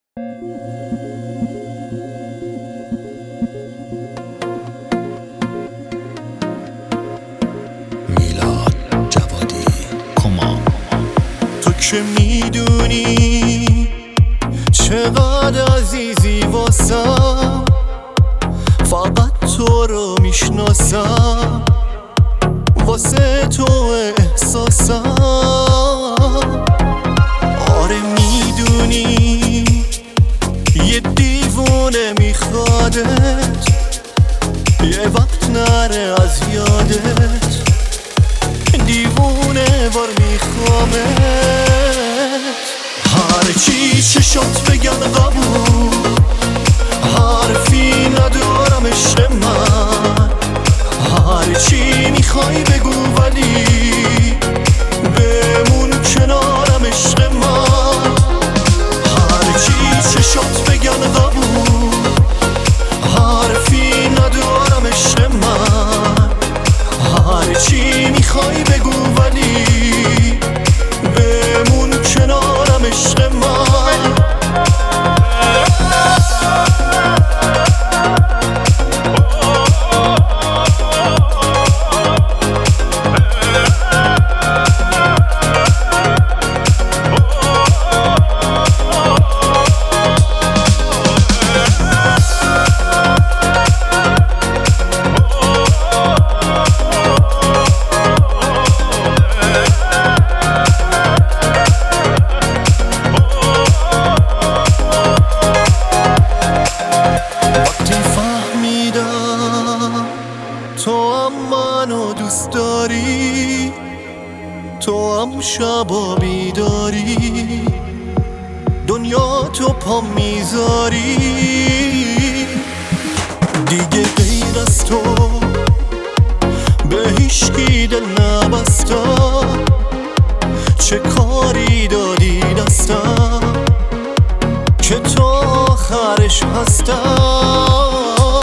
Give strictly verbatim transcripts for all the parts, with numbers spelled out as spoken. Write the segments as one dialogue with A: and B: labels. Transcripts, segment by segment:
A: میلاد جوادی کما.
B: تو که میدونی چقدر عزیزی واسم، فقط تو رو میشناسم، واسه تو احساسم. آره میدونی یه دیوونه میخوادت، یه وقت نره از یادت، دیوونه بار میخوامت. هرچی چشات بگن قبول، حرفی ندارم عشق من، هرچی میخوای بگو ولی بمون کنارم عشق من. هرچی چشات بگن قبول، حرفی ندارم عشق من، هرچی میخوای بگو ولی بمون کنارم عشق من. تو هم منو دوست داری، تو هم شبا بیداری، دنیا تو پا میذاری. دیگه غیر از تو به هیچکی دل نبستم، چه کاری دادی دستم که تو آخرش هستم.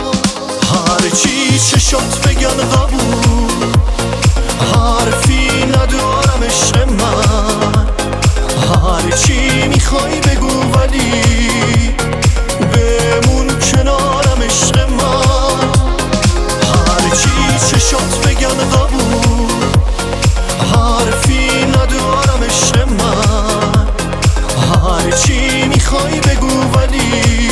B: هرچی چشات بگن قبول، حرفی ندارم عشق من، هرچی میخوای بگو ولی بمون کنارم عشق من. هرچی چشات بگن قبول، حرفی ندارم عشق من، هرچی میخوای بگو ولی